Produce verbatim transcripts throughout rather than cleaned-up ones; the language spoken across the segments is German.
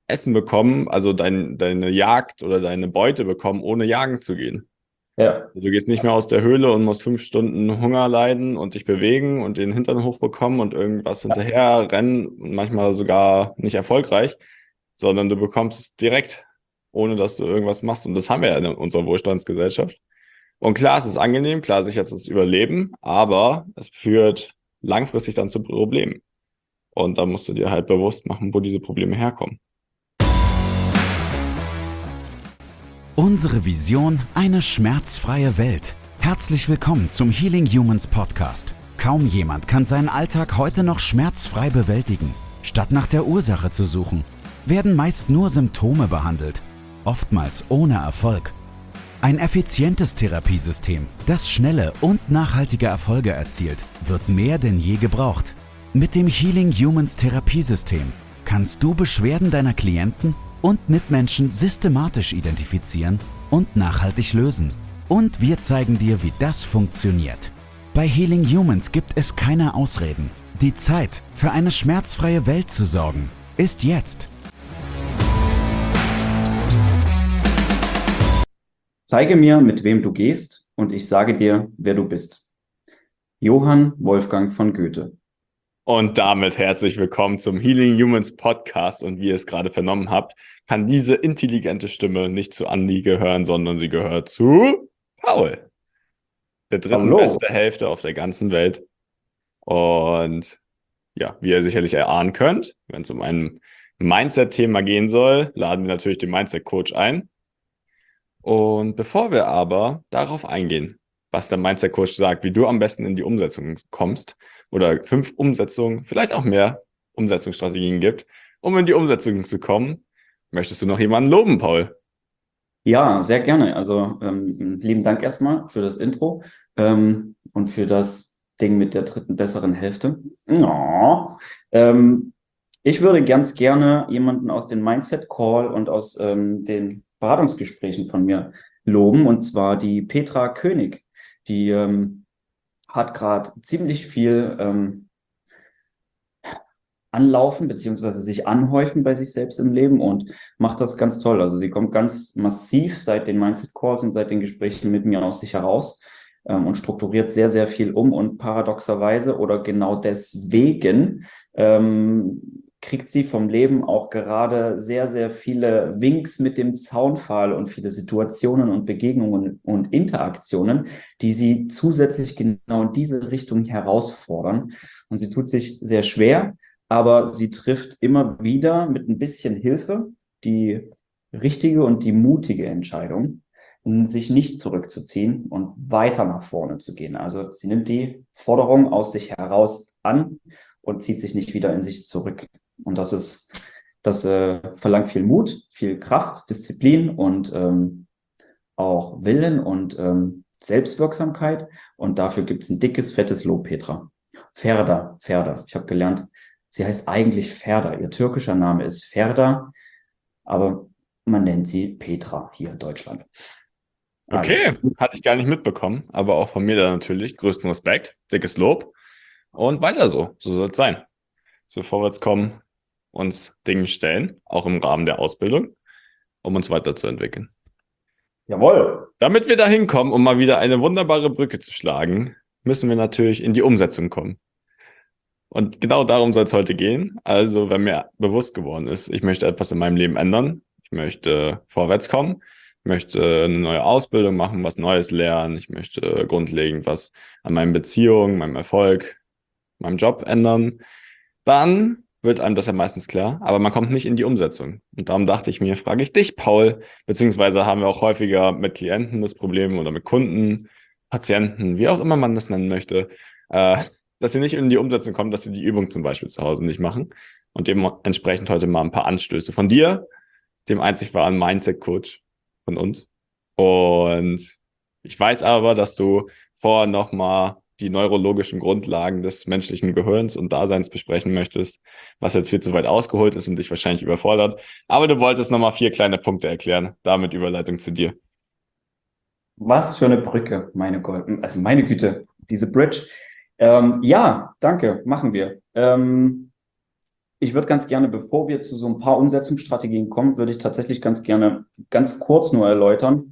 Essen bekommen, also dein, deine Jagd oder deine Beute bekommen, ohne jagen zu gehen. Ja, Du gehst nicht mehr aus der Höhle und musst fünf Stunden Hunger leiden und dich bewegen und den Hintern hochbekommen und irgendwas hinterher rennen und manchmal sogar nicht erfolgreich, sondern du bekommst es direkt, ohne dass du irgendwas machst. Und das haben wir ja in unserer Wohlstandsgesellschaft. Und klar, es ist angenehm, klar sichert es das Überleben, aber es führt langfristig dann zu Problemen. Und da musst du dir halt bewusst machen, wo diese Probleme herkommen. Unsere Vision: eine schmerzfreie Welt. Herzlich willkommen zum Healing Humans Podcast. Kaum jemand kann seinen Alltag heute noch schmerzfrei bewältigen. Statt nach der Ursache zu suchen, werden meist nur Symptome behandelt, oftmals ohne Erfolg. Ein effizientes Therapiesystem, das schnelle und nachhaltige Erfolge erzielt, wird mehr denn je gebraucht. Mit dem Healing Humans Therapiesystem kannst du Beschwerden deiner Klienten und Mitmenschen systematisch identifizieren und nachhaltig lösen. Und wir zeigen dir, wie das funktioniert. Bei Healing Humans gibt es keine Ausreden. Die Zeit, für eine schmerzfreie Welt zu sorgen, ist jetzt. zeige mir, mit wem du gehst, und ich sage dir, wer du bist. Johann Wolfgang von Goethe. Und damit herzlich willkommen zum Healing Humans Podcast. Und wie ihr es gerade vernommen habt, kann diese intelligente Stimme nicht zu Andi gehören, sondern sie gehört zu Paul, der dritten Hallo. beste Hälfte auf der ganzen Welt. Und ja, wie ihr sicherlich erahnen könnt, wenn es um ein Mindset-Thema gehen soll, laden wir natürlich den Mindset-Coach ein. Und bevor wir aber darauf eingehen, was der Mindset-Coach sagt, wie du am besten in die Umsetzung kommst oder fünf Umsetzungen, vielleicht auch mehr Umsetzungsstrategien gibt, um in die Umsetzung zu kommen, möchtest du noch jemanden loben, Paul? Ja, sehr gerne. Also ähm, lieben Dank erstmal für das Intro ähm, und für das Ding mit der dritten besseren Hälfte. Ja. Ähm, ich würde ganz gerne jemanden aus dem Mindset Call und aus ähm, den Beratungsgesprächen von mir loben, und zwar die Petra König. Die ähm, hat gerade ziemlich viel ähm, anlaufen beziehungsweise sich anhäufen bei sich selbst im Leben und macht das ganz toll. Also sie kommt ganz massiv seit den Mindset Calls und seit den Gesprächen mit mir aus sich heraus ähm, und strukturiert sehr, sehr viel um, und paradoxerweise oder genau deswegen ähm, kriegt sie vom Leben auch gerade sehr, sehr viele Winks mit dem Zaunpfahl und viele Situationen und Begegnungen und Interaktionen, die sie zusätzlich genau in diese Richtung herausfordern. Und sie tut sich sehr schwer, aber sie trifft immer wieder mit ein bisschen Hilfe die richtige und die mutige Entscheidung, sich nicht zurückzuziehen und weiter nach vorne zu gehen. Also sie nimmt die Forderung aus sich heraus an und zieht sich nicht wieder in sich zurück. Und das ist, das äh, verlangt viel Mut, viel Kraft, Disziplin und ähm, auch Willen und ähm, Selbstwirksamkeit. Und dafür gibt es ein dickes, fettes Lob, Petra. Ferda, Ferda. Ich habe gelernt, sie heißt eigentlich Ferda. Ihr türkischer Name ist Ferda, aber man nennt sie Petra hier in Deutschland. Also, Okay, hatte ich gar nicht mitbekommen, aber auch von mir da natürlich größten Respekt, dickes Lob und weiter so. So soll es sein. Dass wir vorwärts kommen, uns Dingen stellen, auch im Rahmen der Ausbildung, um uns weiterzuentwickeln. jawohl. Damit wir da hinkommen, um mal wieder eine wunderbare Brücke zu schlagen, müssen wir natürlich in die Umsetzung kommen. Und genau darum soll es heute gehen. Also, wenn mir bewusst geworden ist, ich möchte etwas in meinem Leben ändern, ich möchte vorwärts kommen, ich möchte eine neue Ausbildung machen, was Neues lernen, ich möchte grundlegend was an meinen Beziehungen, meinem Erfolg, meinem Job ändern, dann wird einem das ja meistens klar, aber man kommt nicht in die Umsetzung. Und darum dachte ich mir, frage ich dich, Paul, beziehungsweise haben wir auch häufiger mit Klienten das Problem oder mit Kunden, Patienten, wie auch immer man das nennen möchte, äh, dass sie nicht in die Umsetzung kommen, dass sie die Übung zum Beispiel zu Hause nicht machen. Und dementsprechend heute mal ein paar Anstöße von dir, dem einzig wahren Mindset-Coach von uns. Und ich weiß aber, dass du vorher nochmal die neurologischen Grundlagen des menschlichen Gehirns und Daseins besprechen möchtest, was jetzt viel zu weit ausgeholt ist und dich wahrscheinlich überfordert. Aber du wolltest nochmal vier kleine Punkte erklären. Damit Überleitung zu dir. Was für eine Brücke, meine Gott, also meine Güte, diese Bridge. Ähm, ja, danke, machen wir. Ähm, ich würde ganz gerne, bevor wir zu so ein paar Umsetzungsstrategien kommen, würde ich tatsächlich ganz gerne ganz kurz nur erläutern,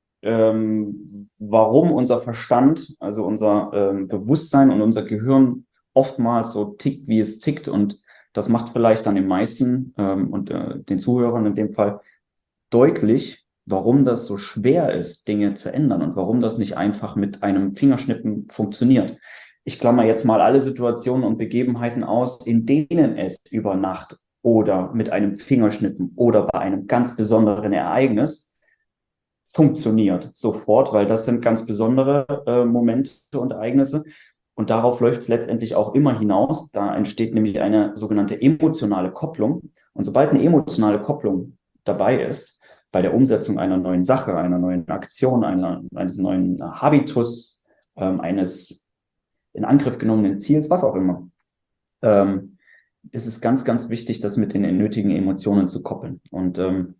ähm, warum unser Verstand, also unser ähm, Bewusstsein und unser Gehirn oftmals so tickt, wie es tickt. Und das macht vielleicht dann den meisten ähm, und äh, den Zuhörern in dem Fall deutlich, warum das so schwer ist, Dinge zu ändern und warum das nicht einfach mit einem Fingerschnippen funktioniert. Ich klammer jetzt mal alle Situationen und Begebenheiten aus, in denen es über Nacht oder mit einem Fingerschnippen oder bei einem ganz besonderen Ereignis funktioniert sofort, weil das sind ganz besondere äh, Momente und Ereignisse. Und darauf läuft es letztendlich auch immer hinaus. Da entsteht nämlich eine sogenannte emotionale Kopplung. Und sobald eine emotionale Kopplung dabei ist, bei der Umsetzung einer neuen Sache, einer neuen Aktion, einer, eines neuen Habitus, ähm, eines in Angriff genommenen Ziels, was auch immer, ähm, ist es ganz, ganz wichtig, das mit den nötigen Emotionen zu koppeln. Und ähm,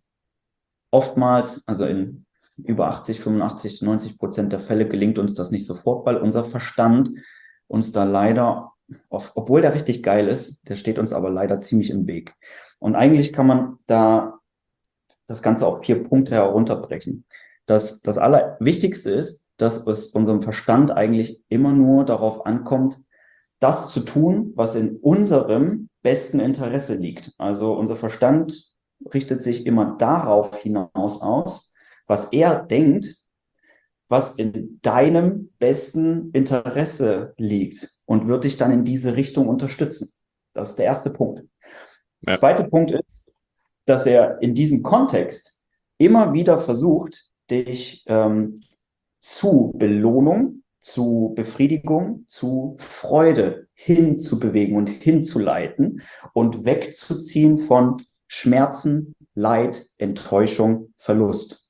oftmals, also in über achtzig, fünfundachtzig, neunzig Prozent der Fälle gelingt uns das nicht sofort, weil unser Verstand uns da leider, obwohl der richtig geil ist, der steht uns aber leider ziemlich im Weg. Und eigentlich kann man da das Ganze auf vier Punkte herunterbrechen. Das, das Allerwichtigste ist, dass es unserem Verstand eigentlich immer nur darauf ankommt, das zu tun, was in unserem besten Interesse liegt. Also unser Verstand richtet sich immer darauf hinaus aus, was er denkt, was in deinem besten Interesse liegt und wird dich dann in diese Richtung unterstützen. Das ist der erste Punkt. Der zweite Punkt ist, dass er in diesem Kontext immer wieder versucht, dich ähm, zu Belohnung, zu Befriedigung, zu Freude hinzubewegen und hinzuleiten und wegzuziehen von Schmerzen, Leid, Enttäuschung, Verlust.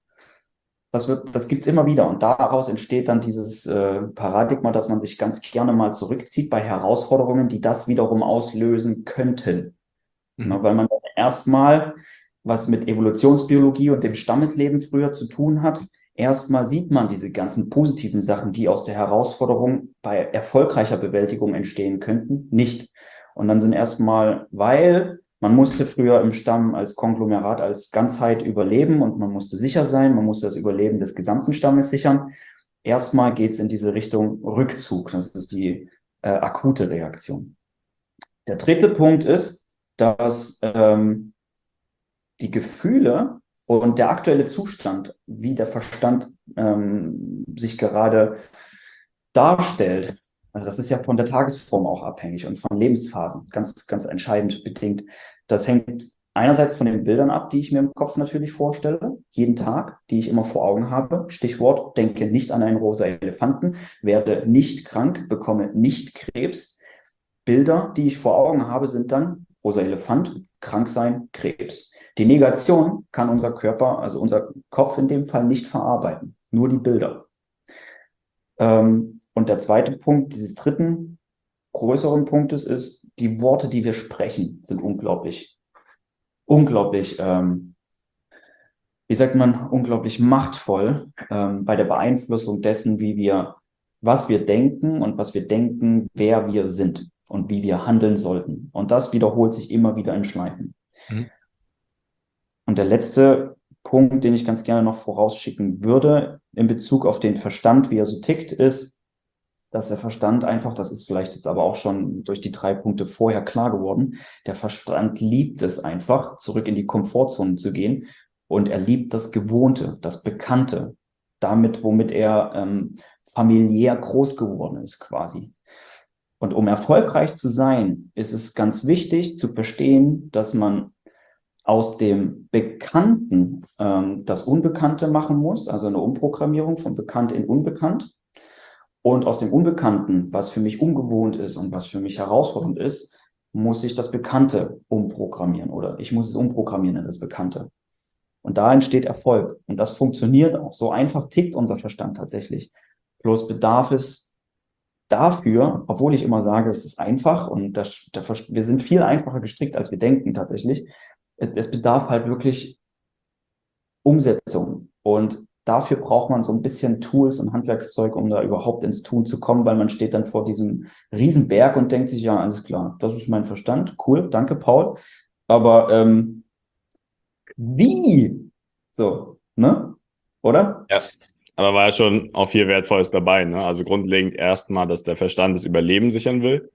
Das wird, das gibt's immer wieder und daraus entsteht dann dieses äh, Paradigma, dass man sich ganz gerne mal zurückzieht bei Herausforderungen, die das wiederum auslösen könnten. Mhm. Ja, weil man erstmal was mit Evolutionsbiologie und dem Stammesleben früher zu tun hat. Erstmal sieht man diese ganzen positiven Sachen, die aus der Herausforderung bei erfolgreicher Bewältigung entstehen könnten, nicht. Und dann sind erstmal, weil man musste früher im Stamm als Konglomerat, als Ganzheit überleben und man musste sicher sein, man musste das Überleben des gesamten Stammes sichern. Erstmal geht es in diese Richtung Rückzug. Das ist die äh, akute Reaktion. Der dritte Punkt ist, dass ähm, die Gefühle und der aktuelle Zustand, wie der Verstand ähm, sich gerade darstellt, also das ist ja von der Tagesform auch abhängig und von Lebensphasen, ganz, ganz entscheidend bedingt. Das hängt einerseits von den Bildern ab, die ich mir im Kopf natürlich vorstelle, jeden Tag, die ich immer vor Augen habe. Stichwort, denke nicht an einen rosa Elefanten, werde nicht krank, bekomme nicht Krebs. Bilder, die ich vor Augen habe, sind dann rosa Elefant, krank sein, Krebs. Die Negation kann unser Körper, also unser Kopf in dem Fall nicht verarbeiten, nur die Bilder. Ähm, und der zweite Punkt dieses dritten größeren Punktes ist, die Worte, die wir sprechen, sind unglaublich, unglaublich, ähm, wie sagt man, unglaublich machtvoll ähm, bei der Beeinflussung dessen, wie wir, was wir denken und was wir denken, wer wir sind und wie wir handeln sollten. Und das wiederholt sich immer wieder in Schleifen. Mhm. Und der letzte Punkt, den ich ganz gerne noch vorausschicken würde, in Bezug auf den Verstand, wie er so tickt, ist, dass der Verstand einfach, das ist vielleicht jetzt aber auch schon durch die drei Punkte vorher klar geworden, der Verstand liebt es einfach, zurück in die Komfortzone zu gehen und er liebt das Gewohnte, das Bekannte, damit, womit er ähm, familiär groß geworden ist quasi. Und um erfolgreich zu sein, ist es ganz wichtig zu verstehen, dass man aus dem Bekannten ähm, das Unbekannte machen muss, also eine Umprogrammierung von bekannt in unbekannt. Und aus dem Unbekannten, was für mich ungewohnt ist und was für mich herausfordernd ist, muss ich das Bekannte umprogrammieren oder ich muss es umprogrammieren in das Bekannte. Und da entsteht Erfolg. Und das funktioniert auch. So einfach tickt unser Verstand tatsächlich. Bloß bedarf es dafür, obwohl ich immer sage, es ist einfach und das, der, wir sind viel einfacher gestrickt, als wir denken tatsächlich. Es bedarf halt wirklich Umsetzung. Und dafür braucht man so ein bisschen Tools und Handwerkszeug, um da überhaupt ins Tun zu kommen, weil man steht dann vor diesem Riesenberg und denkt sich, ja, alles klar, das ist mein Verstand, cool, danke, Paul. Aber ähm, wie? So, ne? Oder? Ja. Aber war ja schon auch viel Wertvolles dabei, ne? Also grundlegend erstmal, dass der Verstand das Überleben sichern will.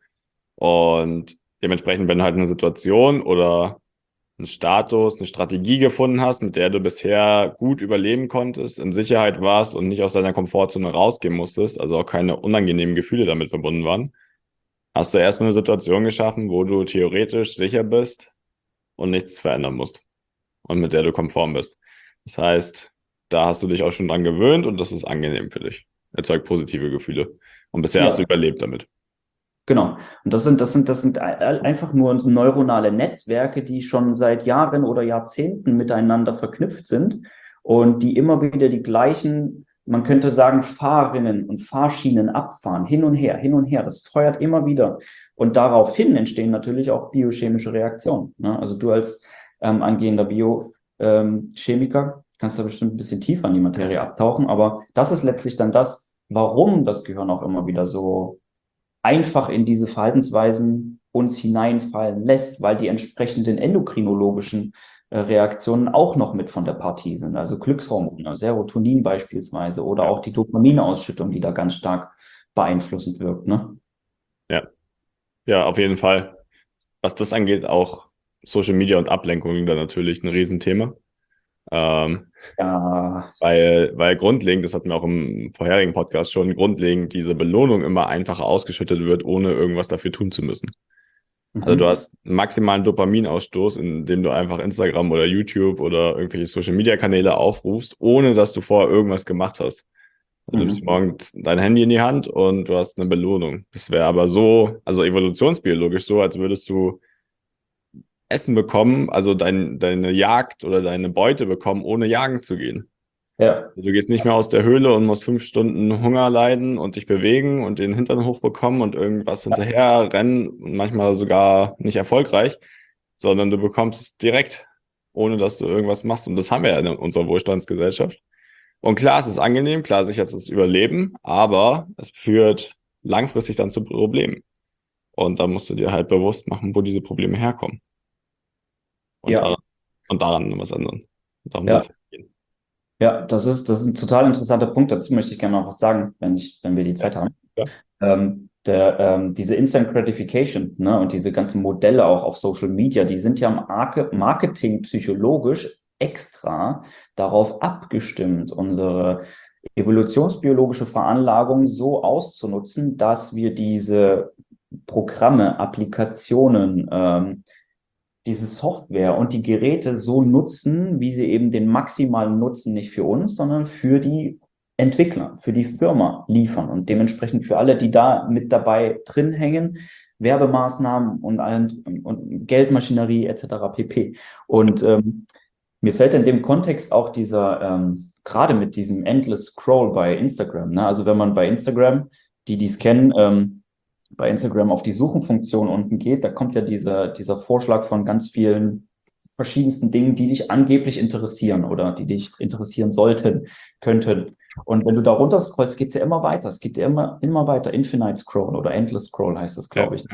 Und dementsprechend, wenn du halt eine Situation oder einen Status, eine Strategie gefunden hast, mit der du bisher gut überleben konntest, in Sicherheit warst und nicht aus deiner Komfortzone rausgehen musstest, also auch keine unangenehmen Gefühle damit verbunden waren, hast du erstmal eine Situation geschaffen, wo du theoretisch sicher bist und nichts verändern musst und mit der du konform bist. Das heißt, da hast du dich auch schon dran gewöhnt und das ist angenehm für dich. Erzeugt positive Gefühle. Und bisher hast du Ja. überlebt damit. Genau. Und das sind, das sind, das sind einfach nur neuronale Netzwerke, die schon seit Jahren oder Jahrzehnten miteinander verknüpft sind und die immer wieder die gleichen, man könnte sagen, Fahrrinnen und Fahrschienen abfahren, hin und her, hin und her. Das feuert immer wieder. Und daraufhin entstehen natürlich auch biochemische Reaktionen. Ne? Also du als ähm, angehender Biochemiker kannst da bestimmt ein bisschen tiefer in die Materie abtauchen, aber das ist letztlich dann das, warum das Gehirn auch immer wieder so einfach in diese Verhaltensweisen uns hineinfallen lässt, weil die entsprechenden endokrinologischen äh, Reaktionen auch noch mit von der Partie sind. Also Glückshormone, Serotonin beispielsweise oder auch die Dopaminausschüttung, die da ganz stark beeinflussend wirkt. Ne? Ja. Ja, auf jeden Fall. Was das angeht, auch Social Media und Ablenkung da natürlich ein Riesenthema. Ähm, Ja, weil, weil grundlegend, das hatten wir auch im vorherigen Podcast schon, grundlegend diese Belohnung immer einfacher ausgeschüttet wird, ohne irgendwas dafür tun zu müssen. Also du mhm. hast einen maximalen Dopaminausstoß, indem du einfach Instagram oder YouTube oder irgendwelche Social Media Kanäle aufrufst, ohne dass du vorher irgendwas gemacht hast. Du nimmst Mhm. morgens dein Handy in die Hand und du hast eine Belohnung. Das wäre aber so, also evolutionsbiologisch so, als würdest du Essen bekommen, also dein, deine Jagd oder deine Beute bekommen, ohne jagen zu gehen. Ja, Also du gehst nicht mehr aus der Höhle und musst fünf Stunden Hunger leiden und dich bewegen und den Hintern hochbekommen und irgendwas hinterher rennen und manchmal sogar nicht erfolgreich, sondern du bekommst es direkt, ohne dass du irgendwas machst. Und das haben wir ja in unserer Wohlstandsgesellschaft. Und klar, es ist angenehm, klar, sichert es das Überleben, aber es führt langfristig dann zu Problemen. Und da musst du dir halt bewusst machen, wo diese Probleme herkommen. Und ja, daran, und daran was ändern. Und darum soll ja. es gehen. Ja, das ist, das ist ein total interessanter Punkt. Dazu möchte ich gerne noch was sagen, wenn ich, wenn wir die Zeit haben. Ja. Ähm, der, ähm, diese Instant Gratification, ne, und diese ganzen Modelle auch auf Social Media, die sind ja im Marke- Marketing psychologisch extra darauf abgestimmt, unsere evolutionsbiologische Veranlagung so auszunutzen, dass wir diese Programme, Applikationen, ähm, diese Software und die Geräte so nutzen, wie sie eben den maximalen Nutzen nicht für uns, sondern für die Entwickler, für die Firma liefern und dementsprechend für alle, die da mit dabei drin hängen, Werbemaßnahmen und, allen, und Geldmaschinerie et cetera pp. Und ähm, mir fällt in dem Kontext auch dieser, ähm, gerade mit diesem Endless Scroll bei Instagram, ne? Also wenn man bei Instagram, die dies kennen, ähm, bei Instagram auf die Suchenfunktion unten geht, da kommt ja dieser, dieser Vorschlag von ganz vielen verschiedensten Dingen, die dich angeblich interessieren oder die dich interessieren sollten, könnten. Und wenn du da runter scrollst, geht es ja immer weiter. Es geht ja immer, immer weiter. Infinite Scroll oder Endless Scroll heißt das, glaube ich. Ja.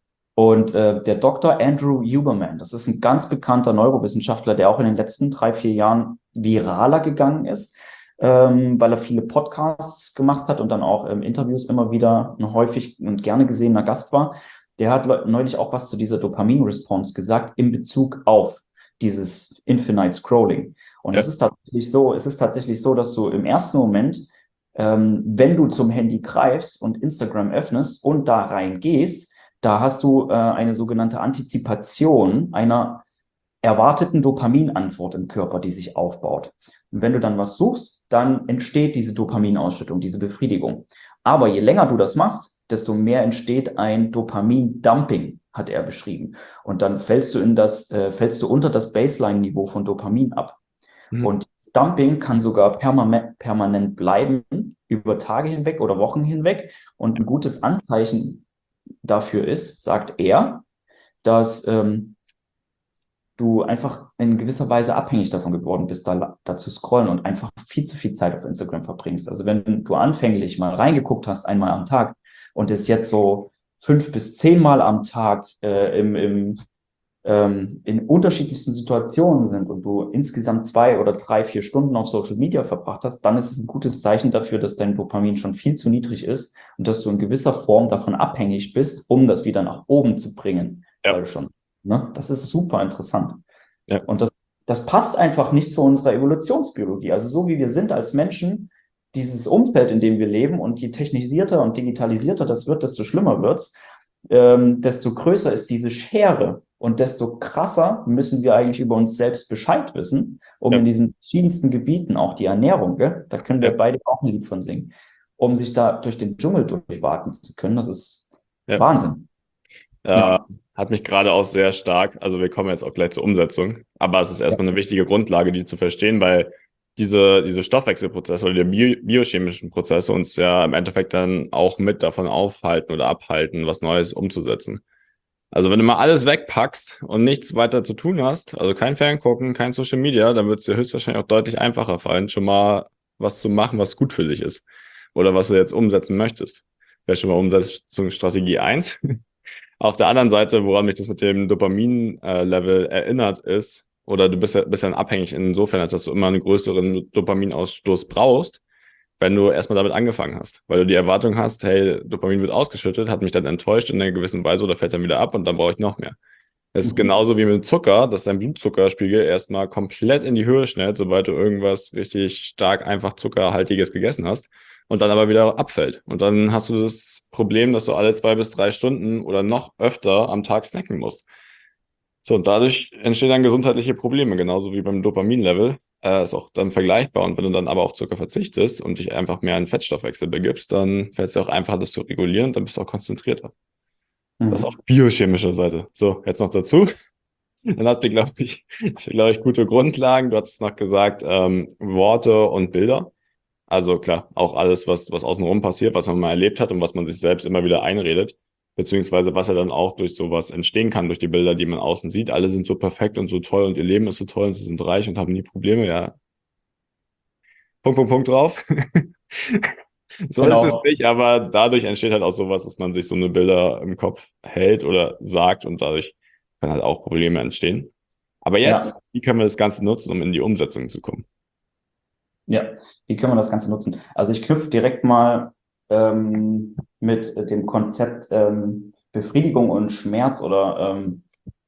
Und äh, der Doktor Andrew Huberman, das ist ein ganz bekannter Neurowissenschaftler, der auch in den letzten drei, vier Jahren viraler gegangen ist, ähm, weil er viele Podcasts gemacht hat und dann auch ähm, Interviews immer wieder ein häufig und gerne gesehener Gast war. Der hat neulich auch was zu dieser Dopamin-Response gesagt in Bezug auf dieses Infinite Scrolling. Und Ja. es ist tatsächlich so, es ist tatsächlich so, dass du im ersten Moment, ähm, wenn du zum Handy greifst und Instagram öffnest und da reingehst, da hast du äh, eine sogenannte Antizipation einer erwarteten Dopaminantwort im Körper, die sich aufbaut. Und wenn du dann was suchst, dann entsteht diese Dopaminausschüttung, diese Befriedigung. Aber je länger du das machst, desto mehr entsteht ein Dopamindumping, hat er beschrieben. Und dann fällst du in das, äh, fällst du unter das Baseline-Niveau von Dopamin ab. Mhm. Und das Dumping kann sogar perma- permanent bleiben, über Tage hinweg oder Wochen hinweg. Und ein gutes Anzeichen dafür ist, sagt er, dass ähm, du einfach in gewisser Weise abhängig davon geworden bist, da, da zu scrollen und einfach viel zu viel Zeit auf Instagram verbringst. Also wenn du anfänglich mal reingeguckt hast, einmal am Tag und es jetzt so fünf bis zehnmal am Tag äh, im, im, ähm, in unterschiedlichsten Situationen sind und du insgesamt zwei oder drei, vier Stunden auf Social Media verbracht hast, dann ist es ein gutes Zeichen dafür, dass dein Dopamin schon viel zu niedrig ist und dass du in gewisser Form davon abhängig bist, um das wieder nach oben zu bringen. Ja. Weil du schon, ne? Das ist super interessant. Ja. Und das, das passt einfach nicht zu unserer Evolutionsbiologie. Also so wie wir sind als Menschen, dieses Umfeld, in dem wir leben, und je technisierter und digitalisierter das wird, desto schlimmer wird's, ähm, desto größer ist diese Schere und desto krasser müssen wir eigentlich über uns selbst Bescheid wissen, um Ja. in diesen verschiedensten Gebieten, auch die Ernährung, gell? Da können wir Ja. beide auch ein Lied von singen, um sich da durch den Dschungel durchwaten zu können. Das ist Ja. Wahnsinn. Äh, Ja. Hat mich gerade auch sehr stark, also wir kommen jetzt auch gleich zur Umsetzung, aber es ist erstmal eine wichtige Grundlage, die zu verstehen, weil diese, diese Stoffwechselprozesse oder die bio, biochemischen Prozesse uns ja im Endeffekt dann auch mit davon aufhalten oder abhalten, was Neues umzusetzen. Also wenn du mal alles wegpackst und nichts weiter zu tun hast, also kein Ferngucken, kein Social Media, dann wird es dir höchstwahrscheinlich auch deutlich einfacher fallen, schon mal was zu machen, was gut für dich ist oder was du jetzt umsetzen möchtest. Wäre schon mal Umsetzungsstrategie eins. Auf der anderen Seite, woran mich das mit dem Dopamin-Level erinnert ist, oder du bist ja, bist ja abhängig insofern, als dass du immer einen größeren Dopaminausstoß brauchst, wenn du erstmal damit angefangen hast. Weil du die Erwartung hast, hey, Dopamin wird ausgeschüttet, hat mich dann enttäuscht in einer gewissen Weise oder fällt dann wieder ab und dann brauche ich noch mehr. Es ist Mhm. genauso wie mit Zucker, dass dein Blutzuckerspiegel erstmal komplett in die Höhe schnellt, sobald du irgendwas richtig stark einfach Zuckerhaltiges gegessen hast und dann aber wieder abfällt. Und dann hast du das Problem, dass du alle zwei bis drei Stunden oder noch öfter am Tag snacken musst. So, und dadurch entstehen dann gesundheitliche Probleme, genauso wie beim Dopaminlevel. Äh, ist auch dann vergleichbar. Und wenn du dann aber auf Zucker verzichtest und dich einfach mehr in Fettstoffwechsel begibst, dann fällt es dir auch einfacher, das zu regulieren und dann bist du auch konzentrierter. Das ist Mhm. auf biochemischer Seite. So, jetzt noch dazu. Dann habt ihr, glaube ich, glaube ich, gute Grundlagen. Du hattest noch gesagt, ähm, Worte und Bilder. Also klar, auch alles, was, was außenrum passiert, was man mal erlebt hat und was man sich selbst immer wieder einredet, beziehungsweise was ja dann auch durch sowas entstehen kann, durch die Bilder, die man außen sieht. Alle sind so perfekt und so toll und ihr Leben ist so toll und sie sind reich und haben nie Probleme. Ja, Punkt, Punkt, Punkt drauf. So ist es Genau. nicht, aber dadurch entsteht halt auch sowas, dass man sich so eine Bilder im Kopf hält oder sagt und dadurch können halt auch Probleme entstehen. Aber jetzt, Ja. wie können wir das Ganze nutzen, um in die Umsetzung zu kommen? Ja, wie können wir das Ganze nutzen? Also ich knüpfe direkt mal ähm, mit dem Konzept ähm, Befriedigung und Schmerz oder ähm,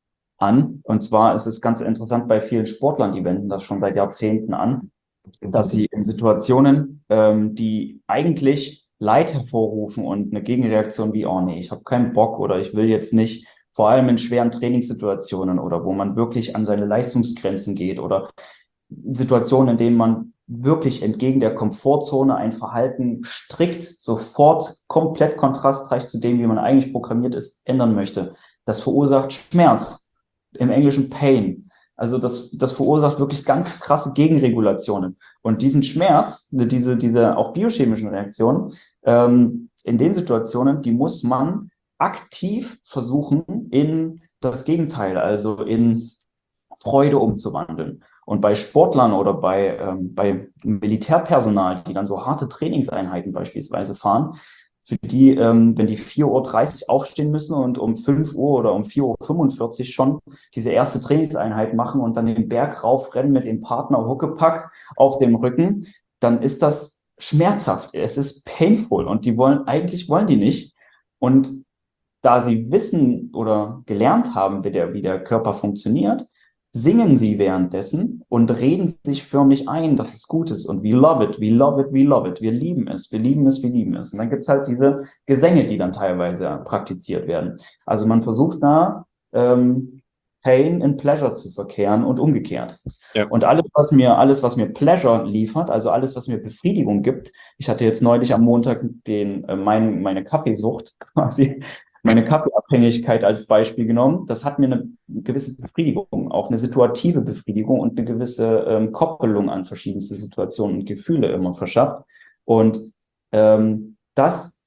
an. Und zwar ist es ganz interessant bei vielen Sportlern, die wenden das schon seit Jahrzehnten an, dass sie in Situationen, ähm, die eigentlich Leid hervorrufen und eine Gegenreaktion wie, oh nee, ich habe keinen Bock oder ich will jetzt nicht, vor allem in schweren Trainingssituationen oder wo man wirklich an seine Leistungsgrenzen geht oder Situationen, in denen man wirklich entgegen der Komfortzone ein Verhalten strikt, sofort komplett kontrastreich zu dem, wie man eigentlich programmiert ist, ändern möchte. Das verursacht Schmerz, im Englischen Pain. Also das, das verursacht wirklich ganz krasse Gegenregulationen. Und diesen Schmerz, diese, diese auch biochemischen Reaktionen, ähm, in den Situationen, die muss man aktiv versuchen, in das Gegenteil, also in Freude umzuwandeln. Und bei Sportlern oder bei, ähm, bei Militärpersonal, die dann so harte Trainingseinheiten beispielsweise fahren, für die, ähm, wenn die vier Uhr dreißig aufstehen müssen und um fünf Uhr oder um vier Uhr fünfundvierzig schon diese erste Trainingseinheit machen und dann den Berg raufrennen mit dem Partner Huckepack auf dem Rücken, dann ist das schmerzhaft. Es ist painful und die wollen, eigentlich wollen die nicht. Und da sie wissen oder gelernt haben, wie der, wie der Körper funktioniert, singen sie währenddessen und reden sich förmlich ein, dass es gut ist und we love it, we love it, we love it, wir lieben es, wir lieben es, wir lieben es. Und dann gibt's halt diese Gesänge, die dann teilweise praktiziert werden. Also man versucht da ähm, Pain in Pleasure zu verkehren und umgekehrt. Ja. Und alles, was mir, alles, was mir Pleasure liefert, also alles, was mir Befriedigung gibt, ich hatte jetzt neulich am Montag den, äh, mein, meine Kaffeesucht quasi, meine Kaffeeabhängigkeit als Beispiel genommen. Das hat mir eine gewisse Befriedigung, auch eine situative Befriedigung und eine gewisse ähm, Koppelung an verschiedenste Situationen und Gefühle immer verschafft. Und ähm, das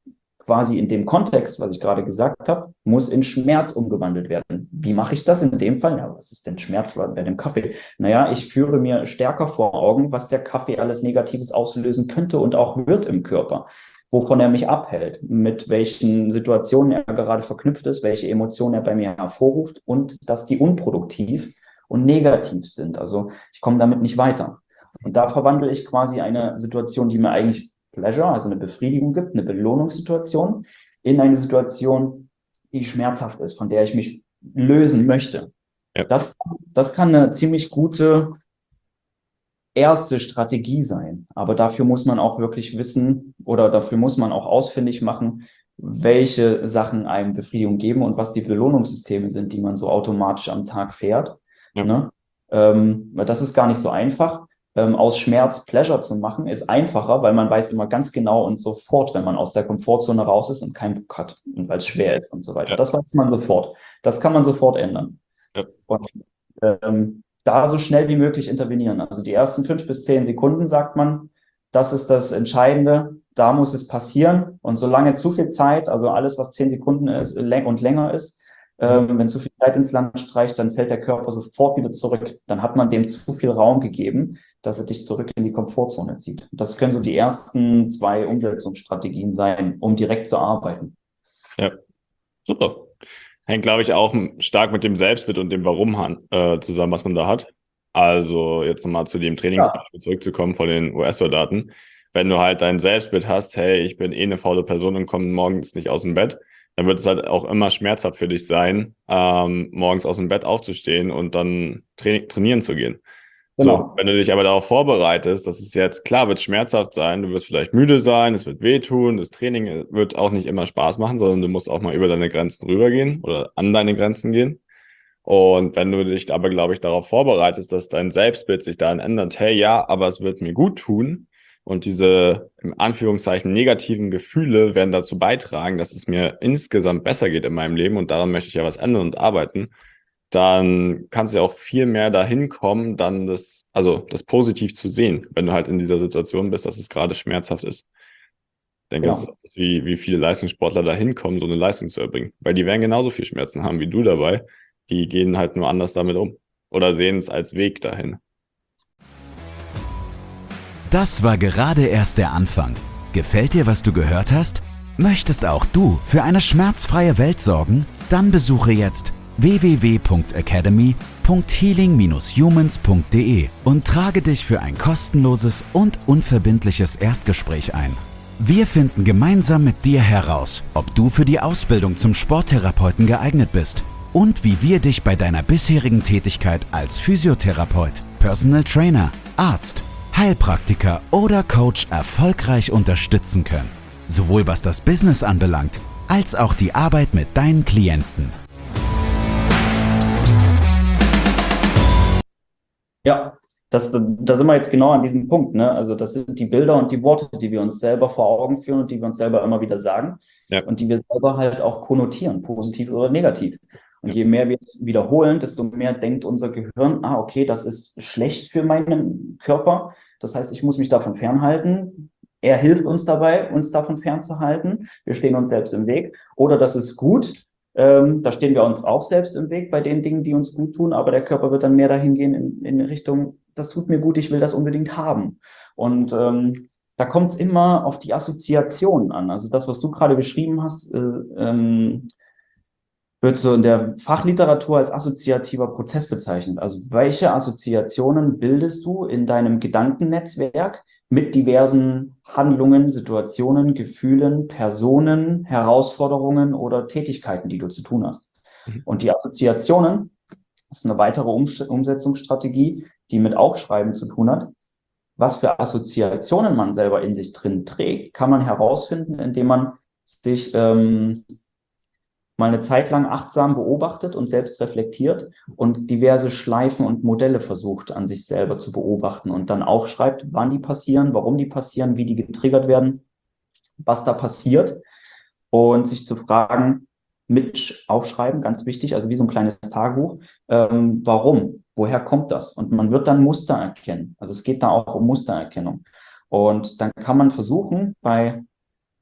quasi in dem Kontext, was ich gerade gesagt habe, muss in Schmerz umgewandelt werden. Wie mache ich das in dem Fall? Ja, was ist denn Schmerz bei dem Kaffee? Naja, ich führe mir stärker vor Augen, was der Kaffee alles Negatives auslösen könnte und auch wird im Körper, wovon er mich abhält, mit welchen Situationen er gerade verknüpft ist, welche Emotionen er bei mir hervorruft und dass die unproduktiv und negativ sind. Also ich komme damit nicht weiter. Und da verwandle ich quasi eine Situation, die mir eigentlich Pleasure, also eine Befriedigung gibt, eine Belohnungssituation, in eine Situation, die schmerzhaft ist, von der ich mich lösen möchte. Ja. Das, das kann eine ziemlich gute erste Strategie sein. Aber dafür muss man auch wirklich wissen oder dafür muss man auch ausfindig machen, welche Sachen einem Befriedigung geben und was die Belohnungssysteme sind, die man so automatisch am Tag fährt. Ja. Ne? Ähm, weil das ist gar nicht so einfach. Ähm, aus Schmerz Pleasure zu machen, ist einfacher, weil man weiß immer ganz genau und sofort, wenn man aus der Komfortzone raus ist und keinen Bock hat und weil es schwer ist und so weiter. Ja. Das weiß man sofort. Das kann man sofort ändern. Ja. Und ähm, da so schnell wie möglich intervenieren. Also die ersten fünf bis zehn Sekunden, sagt man, das ist das Entscheidende, da muss es passieren. Und solange zu viel Zeit, also alles, was zehn Sekunden ist und länger ist, ähm, wenn zu viel Zeit ins Land streicht, dann fällt der Körper sofort wieder zurück. Dann hat man dem zu viel Raum gegeben, dass er dich zurück in die Komfortzone zieht. Das können so die ersten zwei Umsetzungsstrategien sein, um direkt zu arbeiten. Ja, super. Hängt, glaube ich, auch stark mit dem Selbstbild und dem Warum äh, zusammen, was man da hat. Also jetzt nochmal zu dem Trainingsbeispiel ja. zurückzukommen von den U S-Soldaten. Wenn du halt dein Selbstbild hast, hey, ich bin eh eine faule Person und komme morgens nicht aus dem Bett, dann wird es halt auch immer schmerzhaft für dich sein, ähm, morgens aus dem Bett aufzustehen und dann tra trainieren zu gehen. Genau. So, wenn du dich aber darauf vorbereitest, dass es jetzt, klar, wird schmerzhaft sein, du wirst vielleicht müde sein, es wird wehtun, das Training wird auch nicht immer Spaß machen, sondern du musst auch mal über deine Grenzen rübergehen oder an deine Grenzen gehen. Und wenn du dich aber, glaube ich, darauf vorbereitest, dass dein Selbstbild sich daran ändert, hey, ja, aber es wird mir gut tun und diese, im Anführungszeichen, negativen Gefühle werden dazu beitragen, dass es mir insgesamt besser geht in meinem Leben und daran möchte ich ja was ändern und arbeiten, dann kannst du ja auch viel mehr dahin kommen, dann das, also das positiv zu sehen, wenn du halt in dieser Situation bist, dass es gerade schmerzhaft ist. Ich denke, ja. Das ist wie, wie viele Leistungssportler dahin kommen, so eine Leistung zu erbringen. Weil die werden genauso viel Schmerzen haben wie du dabei. Die gehen halt nur anders damit um oder sehen es als Weg dahin. Das war gerade erst der Anfang. Gefällt dir, was du gehört hast? Möchtest auch du für eine schmerzfreie Welt sorgen? Dann besuche jetzt w w w punkt academy punkt healing dash humans punkt d e und trage dich für ein kostenloses und unverbindliches Erstgespräch ein. Wir finden gemeinsam mit dir heraus, ob du für die Ausbildung zum Sporttherapeuten geeignet bist und wie wir dich bei deiner bisherigen Tätigkeit als Physiotherapeut, Personal Trainer, Arzt, Heilpraktiker oder Coach erfolgreich unterstützen können. Sowohl was das Business anbelangt, als auch die Arbeit mit deinen Klienten. Ja, das, da sind wir jetzt genau an diesem Punkt, ne? Also das sind die Bilder und die Worte, die wir uns selber vor Augen führen und die wir uns selber immer wieder sagen ja. und die wir selber halt auch konnotieren, positiv oder negativ. Und je mehr wir es wiederholen, desto mehr denkt unser Gehirn, ah, okay, das ist schlecht für meinen Körper. Das heißt, ich muss mich davon fernhalten. Er hilft uns dabei, uns davon fernzuhalten. Wir stehen uns selbst im Weg. Oder das ist gut. Ähm, da stehen wir uns auch selbst im Weg bei den Dingen, die uns gut tun. Aber der Körper wird dann mehr dahin gehen in, in Richtung, das tut mir gut, ich will das unbedingt haben. Und ähm, da kommt es immer auf die Assoziationen an. Also das, was du gerade beschrieben hast, äh, ähm, wird so in der Fachliteratur als assoziativer Prozess bezeichnet. Also welche Assoziationen bildest du in deinem Gedankennetzwerk mit diversen Handlungen, Situationen, Gefühlen, Personen, Herausforderungen oder Tätigkeiten, die du zu tun hast? Mhm. Und die Assoziationen, das ist eine weitere um- Umsetzungsstrategie, die mit Aufschreiben zu tun hat. Was für Assoziationen man selber in sich drin trägt, kann man herausfinden, indem man sich ähm, mal eine Zeit lang achtsam beobachtet und selbst reflektiert und diverse Schleifen und Modelle versucht, an sich selber zu beobachten und dann aufschreibt, wann die passieren, warum die passieren, wie die getriggert werden, was da passiert und sich zu fragen, mit aufschreiben, ganz wichtig, also wie so ein kleines Tagebuch, ähm, warum, woher kommt das? Und man wird dann Muster erkennen. Also es geht da auch um Mustererkennung. Und dann kann man versuchen, bei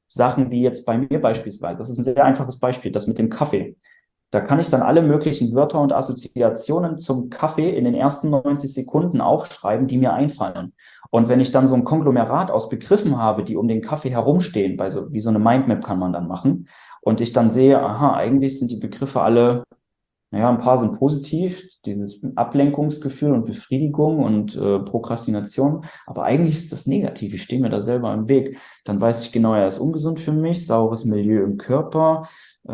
Sachen wie jetzt bei mir beispielsweise, das ist ein sehr einfaches Beispiel, das mit dem Kaffee. Da kann ich dann alle möglichen Wörter und Assoziationen zum Kaffee in den ersten neunzig Sekunden aufschreiben, die mir einfallen. Und wenn ich dann so ein Konglomerat aus Begriffen habe, die um den Kaffee herumstehen, bei so, wie so eine Mindmap kann man dann machen, und ich dann sehe, aha, eigentlich sind die Begriffe alle, naja, ein paar sind positiv, dieses Ablenkungsgefühl und Befriedigung und äh, Prokrastination, aber eigentlich ist das negativ, ich stehe mir da selber im Weg. Dann weiß ich genau, er ist ungesund für mich, saures Milieu im Körper, äh,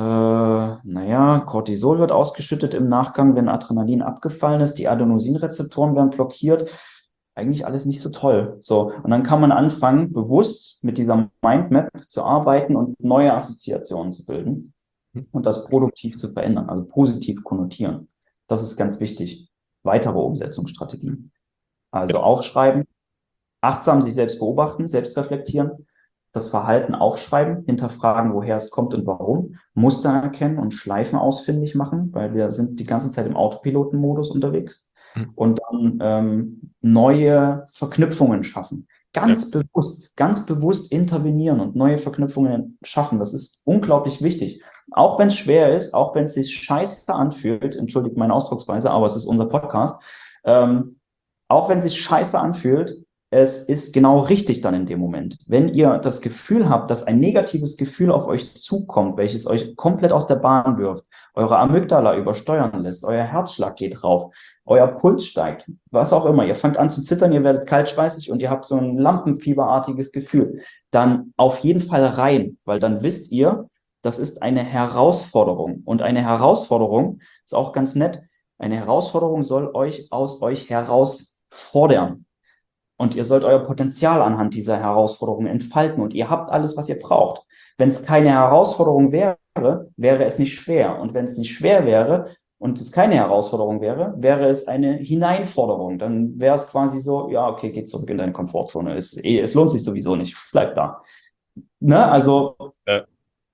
naja, Cortisol wird ausgeschüttet im Nachgang, wenn Adrenalin abgefallen ist, die Adenosinrezeptoren werden blockiert, eigentlich alles nicht so toll. So, und dann kann man anfangen, bewusst mit dieser Mindmap zu arbeiten und neue Assoziationen zu bilden und das produktiv zu verändern, also positiv konnotieren. Das ist ganz wichtig. Weitere Umsetzungsstrategien. Also Ja. aufschreiben, achtsam sich selbst beobachten, selbst reflektieren, das Verhalten aufschreiben, hinterfragen, woher es kommt und warum, Muster erkennen und Schleifen ausfindig machen, weil wir sind die ganze Zeit im Autopilotenmodus unterwegs. Mhm. Und dann ähm, neue Verknüpfungen schaffen. Ganz Ja. bewusst, ganz bewusst intervenieren und neue Verknüpfungen schaffen. Das ist unglaublich wichtig. Auch wenn es schwer ist, auch wenn es sich scheiße anfühlt, entschuldigt meine Ausdrucksweise, aber es ist unser Podcast, ähm, auch wenn es sich scheiße anfühlt, es ist genau richtig dann in dem Moment. Wenn ihr das Gefühl habt, dass ein negatives Gefühl auf euch zukommt, welches euch komplett aus der Bahn wirft, eure Amygdala übersteuern lässt, euer Herzschlag geht rauf, euer Puls steigt, was auch immer, ihr fangt an zu zittern, ihr werdet kaltschweißig und ihr habt so ein lampenfieberartiges Gefühl, dann auf jeden Fall rein, weil dann wisst ihr, das ist eine Herausforderung. Und eine Herausforderung ist auch ganz nett. Eine Herausforderung soll euch aus euch herausfordern. Und ihr sollt euer Potenzial anhand dieser Herausforderung entfalten. Und ihr habt alles, was ihr braucht. Wenn es keine Herausforderung wäre, wäre es nicht schwer. Und wenn es nicht schwer wäre und es keine Herausforderung wäre, wäre es eine Hineinforderung. Dann wäre es quasi so, ja, okay, geh zurück in deine Komfortzone. Es, es lohnt sich sowieso nicht. Bleib da. Ne? Also, Ja.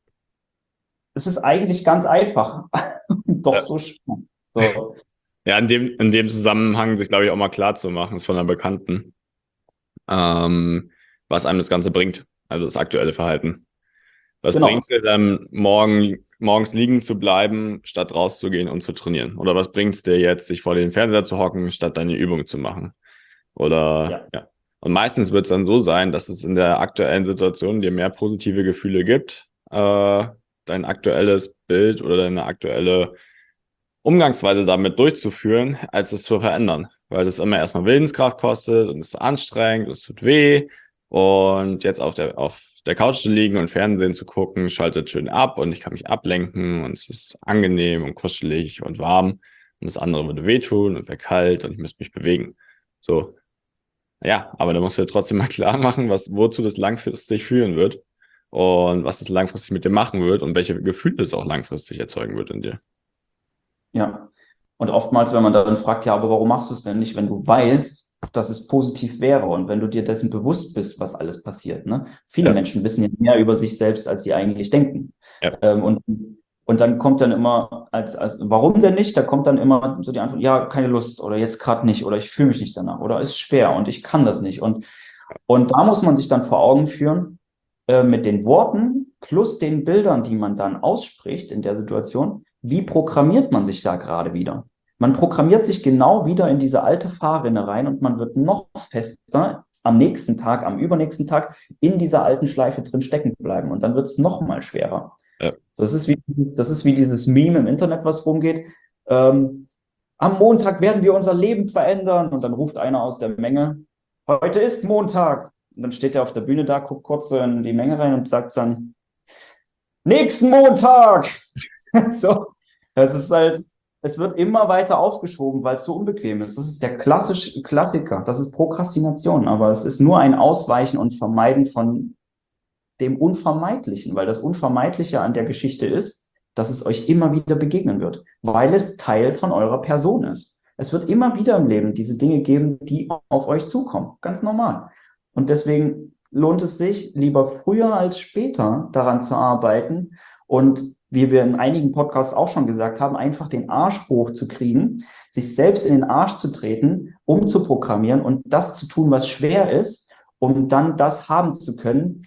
es ist eigentlich ganz einfach. Doch Ja. so schwer. So. Ja, in dem, in dem Zusammenhang sich, glaube ich, auch mal klar zu machen, ist von einer Bekannten, ähm, was einem das Ganze bringt, also das aktuelle Verhalten. Was Genau. bringt es dir dann, morgen, morgens liegen zu bleiben, statt rauszugehen und zu trainieren? Oder was bringt es dir jetzt, sich vor den Fernseher zu hocken, statt deine Übung zu machen? Oder, Ja. ja. Und meistens wird es dann so sein, dass es in der aktuellen Situation dir mehr positive Gefühle gibt, äh, dein aktuelles Bild oder deine aktuelle Umgangsweise damit durchzuführen, als es zu verändern. Weil das immer erstmal Willenskraft kostet und es ist anstrengend, es tut weh. Und jetzt auf der, auf der Couch zu liegen und Fernsehen zu gucken, schaltet schön ab und ich kann mich ablenken und es ist angenehm und kuschelig und warm. Und das andere würde wehtun und wäre kalt und ich müsste mich bewegen. So. Ja, aber da musst du dir trotzdem mal klar machen, was, wozu das langfristig führen wird und was das langfristig mit dir machen wird und welche Gefühle es auch langfristig erzeugen wird in dir. Ja. Und oftmals, wenn man dann fragt, ja, aber warum machst du es denn nicht, wenn du weißt, dass es positiv wäre und wenn du dir dessen bewusst bist, was alles passiert. Ne? Viele Ja. Menschen wissen ja mehr über sich selbst, als sie eigentlich denken. Ja. Ähm, und, und dann kommt dann immer, als, als warum denn nicht? Da kommt dann immer so die Antwort, ja, keine Lust oder jetzt gerade nicht oder ich fühle mich nicht danach oder ist schwer und ich kann das nicht. Und, und da muss man sich dann vor Augen führen, äh, mit den Worten plus den Bildern, die man dann ausspricht in der Situation, wie programmiert man sich da gerade wieder? Man programmiert sich genau wieder in diese alte Fahrrinne rein und man wird noch fester am nächsten Tag, am übernächsten Tag in dieser alten Schleife drin stecken bleiben und dann wird es noch mal schwerer. Ja. Das ist wie dieses, das ist wie dieses Meme im Internet, was rumgeht. Ähm, am Montag werden wir unser Leben verändern und dann ruft einer aus der Menge, heute ist Montag. Und dann steht er auf der Bühne da, guckt kurz so in die Menge rein und sagt dann, nächsten Montag! So, das ist halt, es wird immer weiter aufgeschoben, weil es so unbequem ist. Das ist der klassische Klassiker. Das ist Prokrastination, aber es ist nur ein Ausweichen und Vermeiden von dem Unvermeidlichen, weil das Unvermeidliche an der Geschichte ist, dass es euch immer wieder begegnen wird, weil es Teil von eurer Person ist. Es wird immer wieder im Leben diese Dinge geben, die auf euch zukommen. Ganz normal. Und deswegen lohnt es sich, lieber früher als später daran zu arbeiten und wie wir in einigen Podcasts auch schon gesagt haben, einfach den Arsch hochzukriegen, sich selbst in den Arsch zu treten, um zu programmieren und das zu tun, was schwer ist, um dann das haben zu können,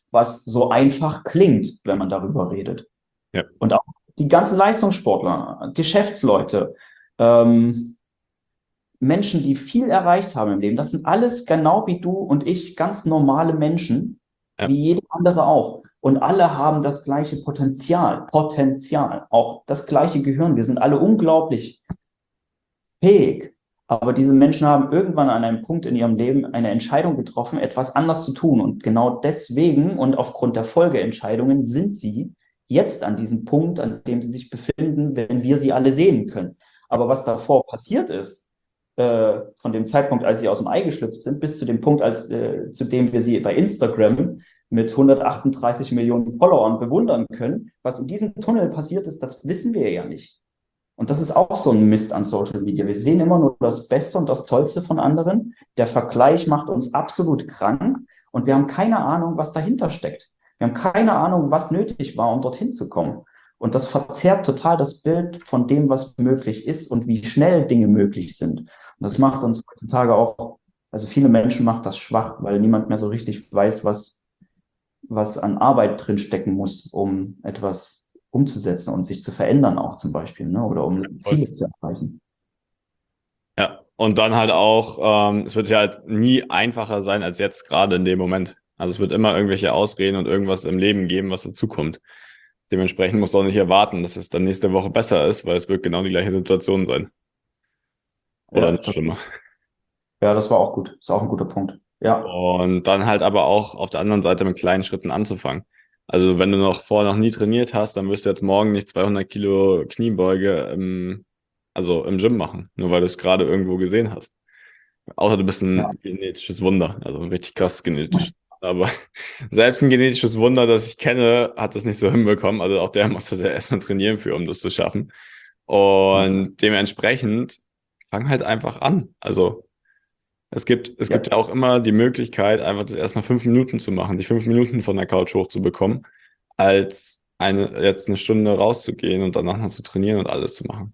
was so einfach klingt, wenn man darüber redet. Ja. Und auch die ganzen Leistungssportler, Geschäftsleute, ähm, Menschen, die viel erreicht haben im Leben, das sind alles genau wie du und ich ganz normale Menschen, Ja. wie jeder andere auch. Und alle haben das gleiche Potenzial, Potenzial, auch das gleiche Gehirn. Wir sind alle unglaublich fähig. Aber diese Menschen haben irgendwann an einem Punkt in ihrem Leben eine Entscheidung getroffen, etwas anders zu tun. Und genau deswegen und aufgrund der Folgeentscheidungen sind sie jetzt an diesem Punkt, an dem sie sich befinden, wenn wir sie alle sehen können. Aber was davor passiert ist, äh, von dem Zeitpunkt, als sie aus dem Ei geschlüpft sind, bis zu dem Punkt, als, äh, zu dem wir sie bei Instagram mit hundertachtunddreißig Millionen Followern bewundern können, was in diesem Tunnel passiert ist, das wissen wir ja nicht. Und das ist auch so ein Mist an Social Media. Wir sehen immer nur das Beste und das Tollste von anderen. Der Vergleich macht uns absolut krank und wir haben keine Ahnung, was dahinter steckt. Wir haben keine Ahnung, was nötig war, um dorthin zu kommen. Und das verzerrt total das Bild von dem, was möglich ist und wie schnell Dinge möglich sind. Und das macht uns heutzutage auch, also viele Menschen macht das schwach, weil niemand mehr so richtig weiß, was, was an Arbeit drinstecken muss, um etwas umzusetzen und sich zu verändern auch zum Beispiel, ne? Oder um Ziele zu erreichen. Ja, und dann halt auch, ähm, es wird ja halt nie einfacher sein als jetzt gerade in dem Moment. Also es wird immer irgendwelche Ausreden und irgendwas im Leben geben, was dazukommt. Dementsprechend musst du auch nicht erwarten, dass es dann nächste Woche besser ist, weil es wird genau die gleiche Situation sein. Oder Ja, nicht schlimmer. Ja, das war auch gut. Ist auch ein guter Punkt. Ja. Und dann halt aber auch auf der anderen Seite mit kleinen Schritten anzufangen. Also wenn du noch vorher noch nie trainiert hast, dann wirst du jetzt morgen nicht zweihundert Kilo Kniebeuge im, also im Gym machen, nur weil du es gerade irgendwo gesehen hast. Außer du bist ein Ja. genetisches Wunder, also richtig krass genetisch. Aber selbst ein genetisches Wunder, das ich kenne, hat das nicht so hinbekommen. Also auch der musste da erstmal trainieren für, um das zu schaffen. Und ja. dementsprechend fang halt einfach an. Also es gibt, es Ja. gibt ja auch immer die Möglichkeit, einfach das erstmal fünf Minuten zu machen, die fünf Minuten von der Couch hochzubekommen, als eine, jetzt eine Stunde rauszugehen und danach noch zu trainieren und alles zu machen.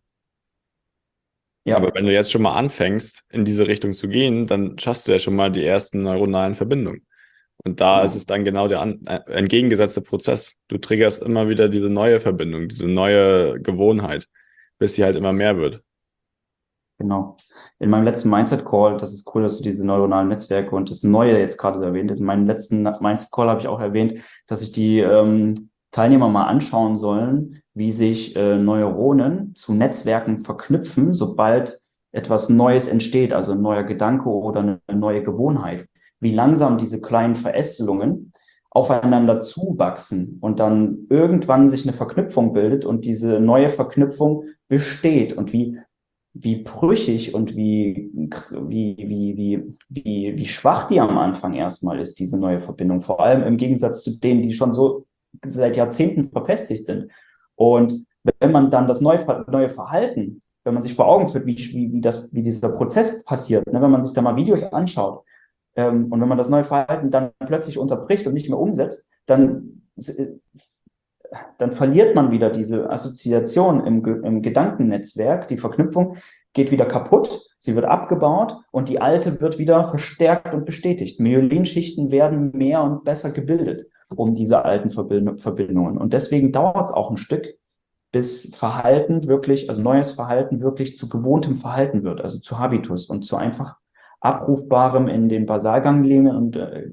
Ja. Aber wenn du jetzt schon mal anfängst, in diese Richtung zu gehen, dann schaffst du ja schon mal die ersten neuronalen Verbindungen. Und da Genau. ist es dann genau der an, äh, entgegengesetzte Prozess. Du triggerst immer wieder diese neue Verbindung, diese neue Gewohnheit, bis sie halt immer mehr wird. Genau. In meinem letzten Mindset-Call, das ist cool, dass du diese neuronalen Netzwerke und das Neue jetzt gerade so erwähnt hast. In meinem letzten Mindset-Call habe ich auch erwähnt, dass sich die ähm, Teilnehmer mal anschauen sollen, wie sich äh, Neuronen zu Netzwerken verknüpfen, sobald etwas Neues entsteht, also ein neuer Gedanke oder eine neue Gewohnheit. Wie langsam diese kleinen Verästelungen aufeinander zuwachsen und dann irgendwann sich eine Verknüpfung bildet und diese neue Verknüpfung besteht und wie wie brüchig und wie, wie, wie, wie, wie, wie schwach die am Anfang erstmal ist, diese neue Verbindung. Vor allem im Gegensatz zu denen, die schon so seit Jahrzehnten verfestigt sind. Und wenn man dann das neue, neue Verhalten, wenn man sich vor Augen führt, wie, wie, wie, das, wie dieser Prozess passiert, ne, wenn man sich da mal Videos anschaut, ähm, und wenn man das neue Verhalten dann plötzlich unterbricht und nicht mehr umsetzt, dann dann verliert man wieder diese Assoziation im, im Gedankennetzwerk. Die Verknüpfung geht wieder kaputt, sie wird abgebaut und die alte wird wieder verstärkt und bestätigt. Myelinschichten werden mehr und besser gebildet um diese alten Verbind- Verbindungen. Und deswegen dauert es auch ein Stück, bis Verhalten wirklich, also neues Verhalten wirklich zu gewohntem Verhalten wird, also zu Habitus und zu einfach abrufbarem in den Basalganglien und äh,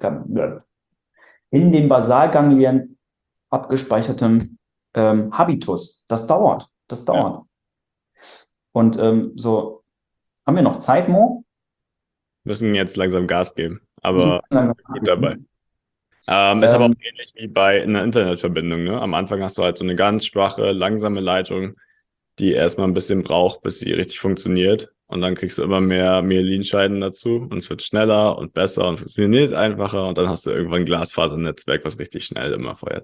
in den Basalganglien abgespeichertem ähm, Habitus. Das dauert. Das dauert. Ja. Und ähm, so, haben wir noch Zeit, Mo? Müssen jetzt langsam Gas geben, aber gut dabei. Ähm, Ähm, ist aber auch ähnlich wie bei einer Internetverbindung. Ne? Am Anfang hast du halt so eine ganz schwache, langsame Leitung, die erstmal ein bisschen braucht, bis sie richtig funktioniert. Und dann kriegst du immer mehr Myelinscheiden dazu und es wird schneller und besser und funktioniert einfacher. Und dann hast du irgendwann ein Glasfasernetzwerk, was richtig schnell immer feuert.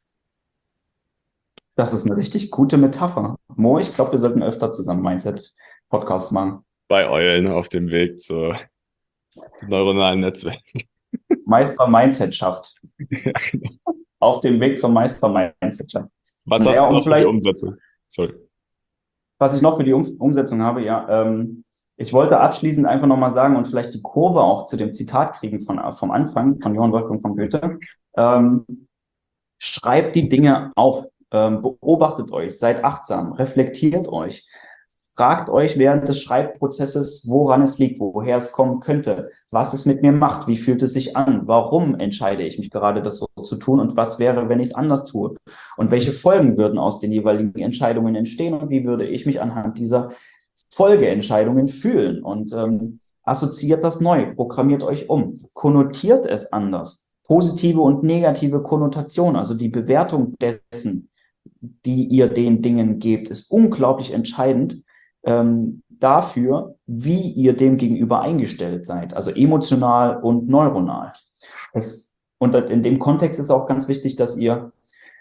Das ist eine richtig gute Metapher. Mo, ich glaube, wir sollten öfter zusammen Mindset-Podcasts machen. Bei Eulen auf dem Weg zur neuronalen Netzwerk. Meister-Mindset-Schaft. Ja, genau. Auf dem Weg zur Meister-Mindset-Schaft. Was naja, hast du noch vielleicht, für die Umsetzung? Sorry. Was ich noch für die um Umsetzung habe, ja, ähm, ich wollte abschließend einfach nochmal sagen und vielleicht die Kurve auch zu dem Zitat kriegen von, vom Anfang von Johann Wolfgang von Goethe. Ähm, schreibt die Dinge auf, ähm, beobachtet euch, seid achtsam, reflektiert euch. Fragt euch während des Schreibprozesses, woran es liegt, woher es kommen könnte, was es mit mir macht, wie fühlt es sich an, warum entscheide ich mich gerade, das so zu tun und was wäre, wenn ich es anders tue und welche Folgen würden aus den jeweiligen Entscheidungen entstehen und wie würde ich mich anhand dieser Folgeentscheidungen fühlen und ähm, assoziiert das neu, programmiert euch um, konnotiert es anders, positive und negative Konnotation, also die Bewertung dessen, die ihr den Dingen gebt, ist unglaublich entscheidend ähm, dafür, wie ihr dem gegenüber eingestellt seid, also emotional und neuronal. Es, und in dem Kontext ist auch ganz wichtig, dass ihr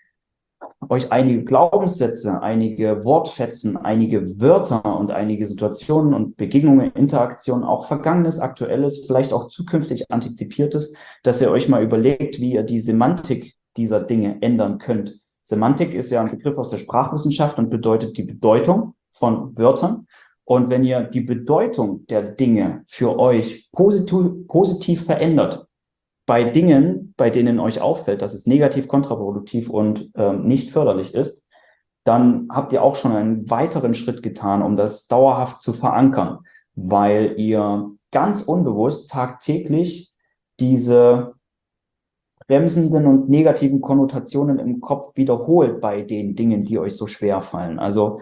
euch einige Glaubenssätze, einige Wortfetzen, einige Wörter und einige Situationen und Begegnungen, Interaktionen, auch Vergangenes, Aktuelles, vielleicht auch zukünftig Antizipiertes, dass ihr euch mal überlegt, wie ihr die Semantik dieser Dinge ändern könnt. Semantik ist ja ein Begriff aus der Sprachwissenschaft und bedeutet die Bedeutung von Wörtern. Und wenn ihr die Bedeutung der Dinge für euch positiv, positiv verändert, bei Dingen, bei denen euch auffällt, dass es negativ, kontraproduktiv und ähm, nicht förderlich ist, dann habt ihr auch schon einen weiteren Schritt getan, um das dauerhaft zu verankern, weil ihr ganz unbewusst tagtäglich diese bremsenden und negativen Konnotationen im Kopf wiederholt bei den Dingen, die euch so schwer fallen. Also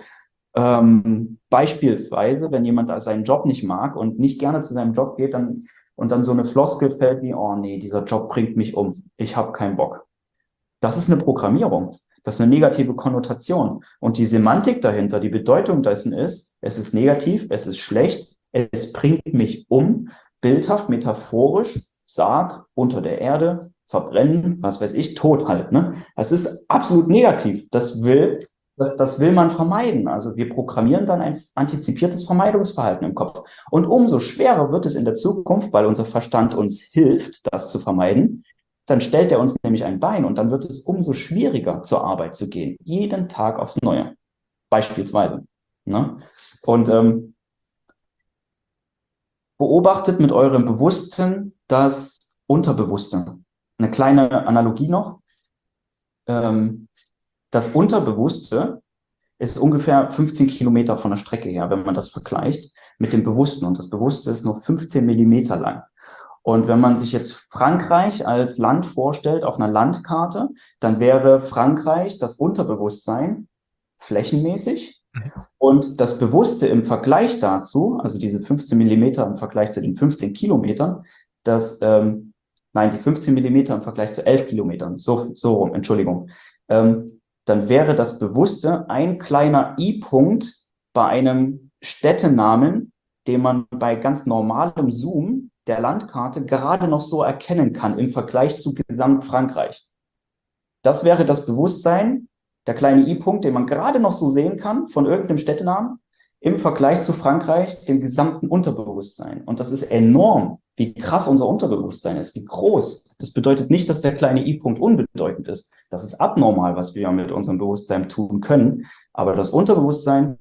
ähm, beispielsweise, wenn jemand seinen Job nicht mag und nicht gerne zu seinem Job geht, dann und dann so eine Floskel fällt wie, oh nee, dieser Job bringt mich um, ich habe keinen Bock. Das ist eine Programmierung, das ist eine negative Konnotation. Und die Semantik dahinter, die Bedeutung dessen ist, es ist negativ, es ist schlecht, es bringt mich um, bildhaft, metaphorisch, Sarg, unter der Erde, verbrennen, was weiß ich, tot halt. Ne? Das ist absolut negativ, das will Das, das will man vermeiden. Also wir programmieren dann ein antizipiertes Vermeidungsverhalten im Kopf. Und umso schwerer wird es in der Zukunft, weil unser Verstand uns hilft, das zu vermeiden. Dann stellt er uns nämlich ein Bein und dann wird es umso schwieriger, zur Arbeit zu gehen. Jeden Tag aufs Neue. Beispielsweise. Ne? Und ähm, beobachtet mit eurem Bewussten das Unterbewusste. Eine kleine Analogie noch. Ähm, Das Unterbewusste ist ungefähr fünfzehn Kilometer von der Strecke her, wenn man das vergleicht mit dem Bewussten. Und das Bewusste ist nur fünfzehn Millimeter lang. Und wenn man sich jetzt Frankreich als Land vorstellt auf einer Landkarte, dann wäre Frankreich das Unterbewusstsein flächenmäßig. Und das Bewusste im Vergleich dazu, also diese fünfzehn Millimeter im Vergleich zu den fünfzehn Kilometern, das, ähm, nein, die fünfzehn Millimeter im Vergleich zu elf Kilometern, so, so rum, Entschuldigung, ähm, dann wäre das Bewusste ein kleiner I-Punkt bei einem Städtenamen, den man bei ganz normalem Zoom der Landkarte gerade noch so erkennen kann im Vergleich zu Gesamtfrankreich. Das wäre das Bewusstsein, der kleine I-Punkt, den man gerade noch so sehen kann von irgendeinem Städtenamen im Vergleich zu Frankreich, dem gesamten Unterbewusstsein. Und das ist enorm, wie krass unser Unterbewusstsein ist, wie groß. Das bedeutet nicht, dass der kleine I-Punkt unbedeutend ist. Das ist abnormal, was wir mit unserem Bewusstsein tun können. Aber das Unterbewusstsein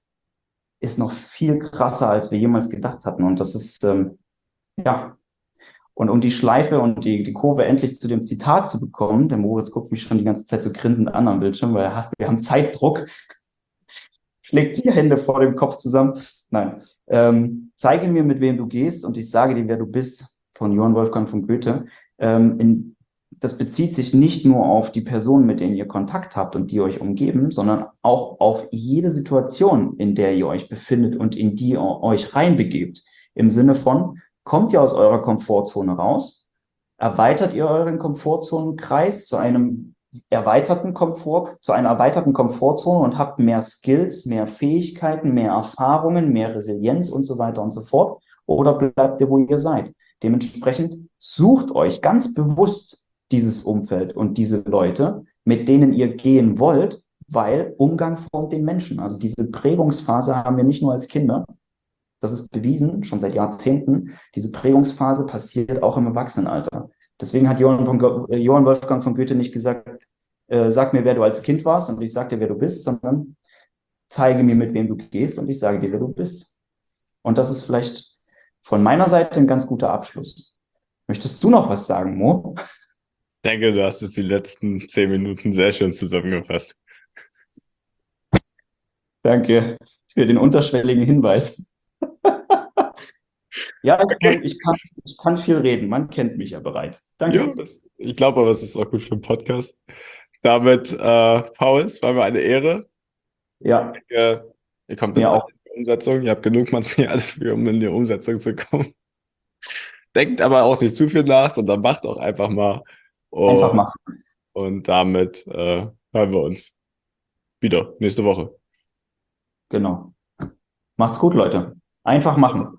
ist noch viel krasser, als wir jemals gedacht hatten. Und das ist, ähm, ja, und um die Schleife und die, die Kurve endlich zu dem Zitat zu bekommen, der Moritz guckt mich schon die ganze Zeit so grinsend an am Bildschirm, weil er hat, wir haben Zeitdruck, schlägt die Hände vor dem Kopf zusammen. Nein, ähm, zeige mir, mit wem du gehst und ich sage dir, wer du bist, von Johann Wolfgang von Goethe. Ähm, in, das bezieht sich nicht nur auf die Personen, mit denen ihr Kontakt habt und die euch umgeben, sondern auch auf jede Situation, in der ihr euch befindet und in die ihr euch reinbegebt. Im Sinne von, kommt ihr aus eurer Komfortzone raus, erweitert ihr euren Komfortzonenkreis zu einem erweiterten Komfort, zu einer erweiterten Komfortzone und habt mehr Skills, mehr Fähigkeiten, mehr Erfahrungen, mehr Resilienz und so weiter und so fort. Oder bleibt ihr, wo ihr seid? Dementsprechend sucht euch ganz bewusst dieses Umfeld und diese Leute, mit denen ihr gehen wollt, weil Umgang formt den Menschen. Also diese Prägungsphase haben wir nicht nur als Kinder. Das ist bewiesen, schon seit Jahrzehnten. Diese Prägungsphase passiert auch im Erwachsenenalter. Deswegen hat Johann, von, Johann Wolfgang von Goethe nicht gesagt, äh, sag mir, wer du als Kind warst und ich sag dir, wer du bist, sondern zeige mir, mit wem du gehst und ich sage dir, wer du bist. Und das ist vielleicht von meiner Seite ein ganz guter Abschluss. Möchtest du noch was sagen, Mo? denke, du hast es die letzten zehn Minuten sehr schön zusammengefasst. Danke für den unterschwelligen Hinweis. Ja, ich, Okay. kann, ich, kann, ich kann viel reden. Man kennt mich ja bereits. Danke. Ja, das, ich glaube aber, es ist auch gut für den Podcast. Damit, äh, Paul, es war mir eine Ehre. Ja, Ich denke, ihr kommt jetzt mir alle auch. in die Umsetzung. Ihr habt genug Material dafür, um in die Umsetzung zu kommen. Denkt aber auch nicht zu viel nach, sondern macht auch einfach mal. Einfach Und, machen. und damit äh, hören wir uns wieder nächste Woche. Genau. Macht's gut, Leute. Einfach machen.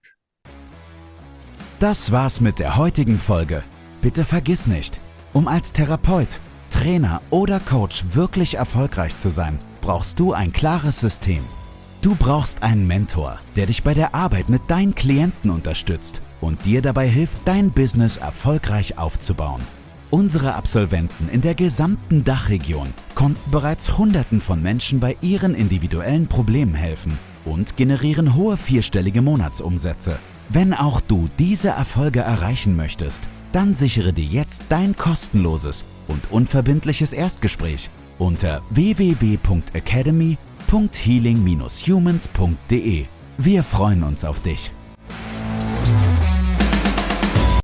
Das war's mit der heutigen Folge. Bitte vergiss nicht, um als Therapeut, Trainer oder Coach wirklich erfolgreich zu sein, brauchst du ein klares System. Du brauchst einen Mentor, der dich bei der Arbeit mit deinen Klienten unterstützt und dir dabei hilft, dein Business erfolgreich aufzubauen. Unsere Absolventen in der gesamten Dachregion konnten bereits Hunderten von Menschen bei ihren individuellen Problemen helfen und generieren hohe vierstellige Monatsumsätze. Wenn auch du diese Erfolge erreichen möchtest, dann sichere dir jetzt dein kostenloses und unverbindliches Erstgespräch unter w w w punkt academy punkt healing dash humans punkt de. Wir freuen uns auf dich.